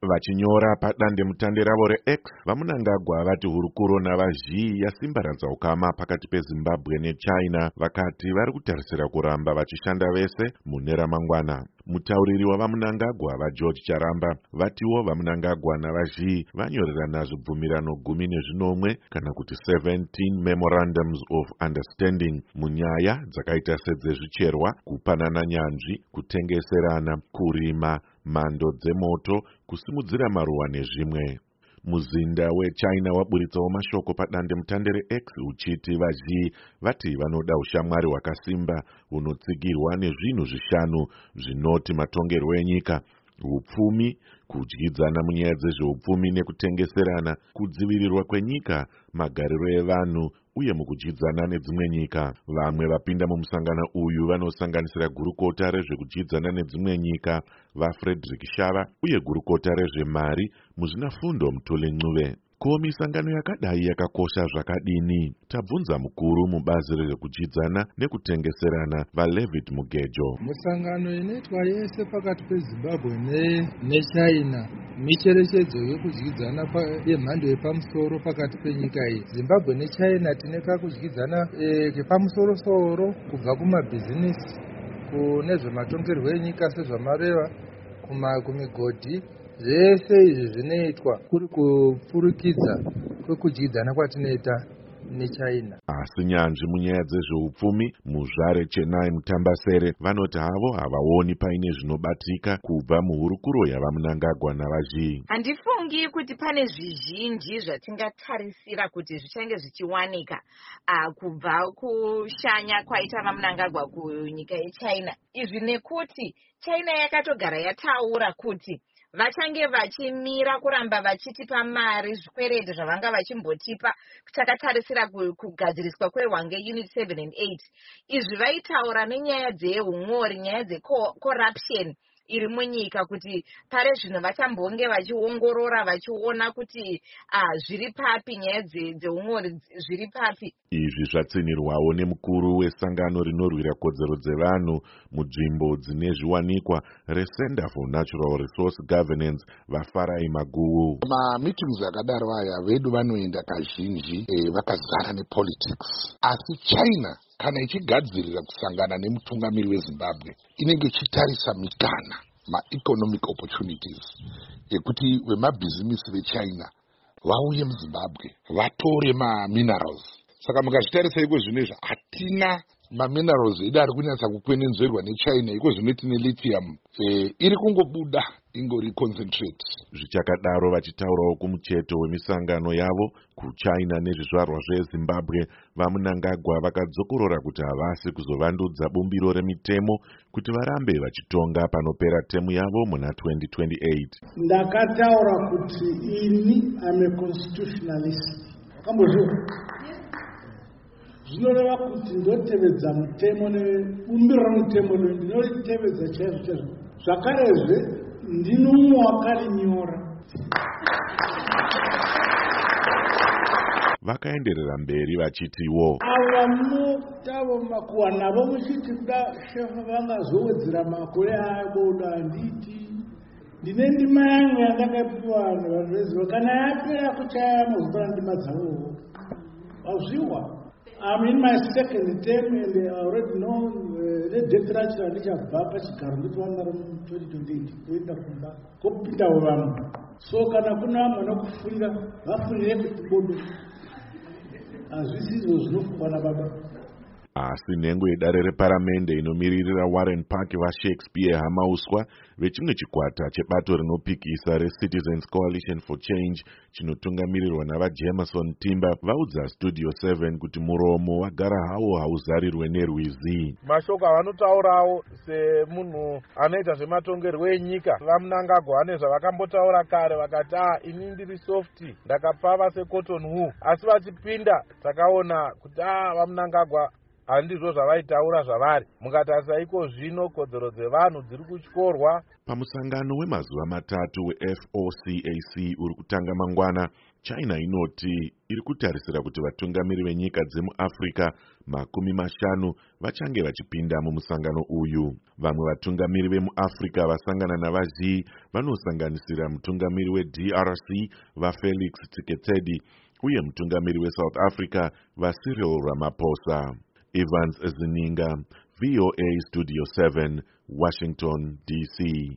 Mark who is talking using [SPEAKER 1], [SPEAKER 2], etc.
[SPEAKER 1] Vachinyora padandemutande ravo reX, vaMnangagwa vati hurukuro navazhii yasimbaradza ukama pakati peZimbabwe neChina, vakati vari kutarisira kuramba vachishanda vese mune ramangwana. Mutauriri wavaMnangagwa vaGeorge Charamba vatiwo vaMnangagwa navazhii vanyorerana zvibvumirano 14 kana kuti 17 memorandums of understanding munyaya dzakaita sedzezvicherwa, kupanana nyanzvi, kutengeserana, kurima, mhando dzemoto, kusimudzira maruwa nezvimwe. Muzinda weChina waburitsawo mashoko padandemutande reX uchiti vazhii vati vanoda ushamwari hwakasimba hunotsigirwa nezvinhu 5 zvinoti matongerwo enyika: upfumi, kudyidzana munyaya dzezveupfumi nekutengeserana, kudzivirirwa kwenyika, magariro evanhu uye mukudyidzana nedzimwe nyika. Vamwe vapinda mumusangano uyu vanosanganisira gurukota rezvekudyidzana nedzimwe nyika vaFrederick Shava uye gurukota rezvemari muzvinafundo Mutole Ncuve. Ko misangano yakadai yakakosha zvakadini? Tabvunza mukuru mubazi rezvekudyidzana nekutengeserana vaLevitt Mugejo.
[SPEAKER 2] Musangano inoitwa yese pakati peZimbabwe neChina micherechedzo yekudyidzana yemhando yepamusoro pakati penyika iyi. Zimbabwe neChina tine kakudyidzana kepamusoro-soro kubva kumabhizinisi kune zvematongerwo enyika sezvamareva kumigodhi. Zvese izvi zvinoitwa kuri kupfurukidza kwekudyidzana kwatinoita neChina.
[SPEAKER 1] Asi nyanzvi munyaya dzezveupfumi muZvare Chenai Mutambasere vanoti havo havaoni paine zvinobatika kubva muhurukuro yavaMnangagwa navazhii.
[SPEAKER 3] Handifungi kuti pane zvizhinji zvatingatarisira kuti zvichange zvichiwanika kubva kushanya kwaita vaMnangagwa kunyika yeChina. Izvi nekuti China yakatogara yataura kuti vachange vachimira kuramba vachitipa mari zvikwereti zvavanga vachimbotipa takatarisira kugadziriswa kweHwange Unit 7 and 8. Izvi vaitaura nenyaya dzehumori, nyaya dzecorruption iri munyika, kuti pare zvino vachambonge vachiongorora vachiona kuti zviri papi, nyaya dzehumori zviri papi.
[SPEAKER 1] Izvi zvatsinirwawo nemukuru wesangano rinorwira kodzero dzevanhu munzvimbo dzine zviwanikwa reCenter for Natural Resource Governance vaFarai Maguwu.
[SPEAKER 4] Meetings akadaro aya vedu vanoenda kazhinji vakazara nepolitics, asi China kana ichigadzirira kusangana nemutungamiri weZimbabwe inenge ichitarisa mikana, ma-economic opportunities ekuti vemabhizimisi veChina vauye muZimbabwe vatore ma-minerals. Saka mukazvitarisa iko zvinezvi hatina ma-minerals edu ari kunyatsa kukwenenzverwa neChina, iko zvino tine lithium iri kungobuda ingori concentrate.
[SPEAKER 1] Zvichakadaro vachitaurawo kumucheto wemisangano yavo kuChina nezvizvarwa zveZimbabwe, vaMnangagwa vakadzokorora kuti havasi kuzovandudza bumbiro remitemo kuti varambe vachitonga panopera temu yavo muna 2028.
[SPEAKER 5] Ndakataura kuti ini am a constitutionalist. Wakambozviona? Zvinoreva kuti ndotevedza mutemo nebumbiro remutemo ndinotevedza chaizvo. Zvakarezve ndinumwe wakarinyora.
[SPEAKER 1] Vakaenderera mberi vachitiwo
[SPEAKER 5] ava munotavo makuwa navo muchiti kuda shefa vangazowedzera makore aboda nditi ndine ndima yangu yandakapiwa nevanhu veZimbabwe, kana yapera kuchaya mazuva ndima dzavowo wazviwa. I'm in my second term and I already know the death racho handichabva pachigaro nditowanara mu2028 kuenda kumba kopindawo vamwe. So kana kuna vamwe vanokufurira vafurire kuti bodo hazvisizvo zvinofungwa nababa.
[SPEAKER 1] Asi nhengo yedare reparamende inomiririra Warren Park vaShakespeare Hamauswa vechimwe chikwata chebato rinopikisa reCitizens Coalition for Change chinotungamirirwa navaJameson Timber vaudza Studio 7 kuti muromo wagara hawo hauzarirwe nerwizi.
[SPEAKER 6] Mashoko avanotaurawo semunhu anoita zvematongerwo enyika vaMnangagwa vane zvavakambotaura kare vakati ini ndiri soft ndakapfa vaseCotton Wool, asi vachipinda takaona kuti vaMnangagwa handizvo zvavaitaura zvavari. Mukatarisa iko zvino kodzero dzevanhu dziri kutyorwa.
[SPEAKER 1] Pamusangano wemazuva matatu weFOCAC uri kutanga mangwana, China inoti iri kutarisira kuti vatungamiri venyika dzemuAfrica 50 vachange vachipinda mumusangano uyu. Vamwe vatungamiri vemuAfrica vasangana navaZhi vanosanganisira mutungamiri weDRC vaFelix Tshisekedi uye mutungamiri weSouth Africa vaCyril Ramaphosa. Evans Zininga, VOA Studio 7, Washington, DC.